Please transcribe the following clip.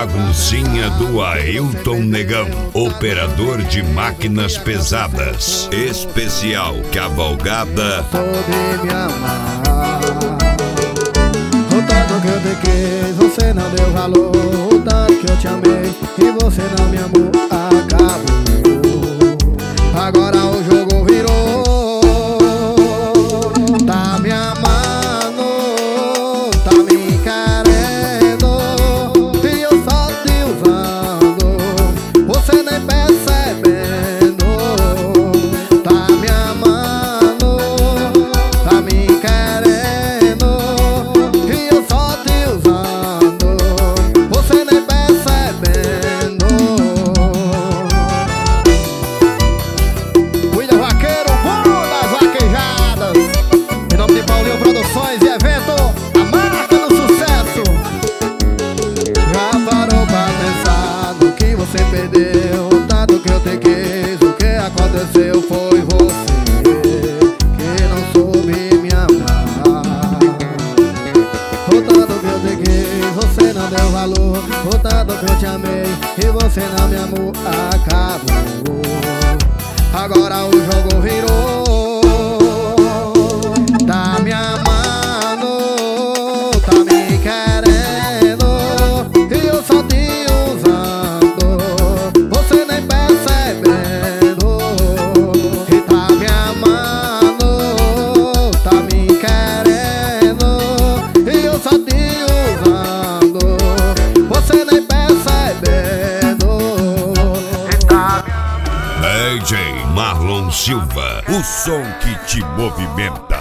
baguncinha do Ailton Negão, operador de máquinas pesadas. Especial Cavalgada. Soube me amar. O tanto que eu te quis, você não deu valor. O tanto que eu te amei e você não me amou. Acabou. Agora o jogo virou. Tá me amando, tá me querendo e eu só te usando, você nem percebendo. Tá me amando, tá me querendo e eu só te usando, você nem percebendo. William Vaqueiro, bom das vaquejadas. Em nome de Paulinho Produções e evento, a marca do sucesso. Já parou pra pensar no que você perdeu? O tanto que eu te quis, o que aconteceu foi você que não soube me amar. O tanto que eu te quis, você não deu valor. O tanto que eu te amei e você não me amou. Acabou. Agora o jogo virou. Tá me amando, tá me querendo e eu só te usando, você nem percebendo. E tá me amando, tá me querendo e eu só te usando, você nem percebendo. E tá DJ Marlon Silva, o som que te movimenta.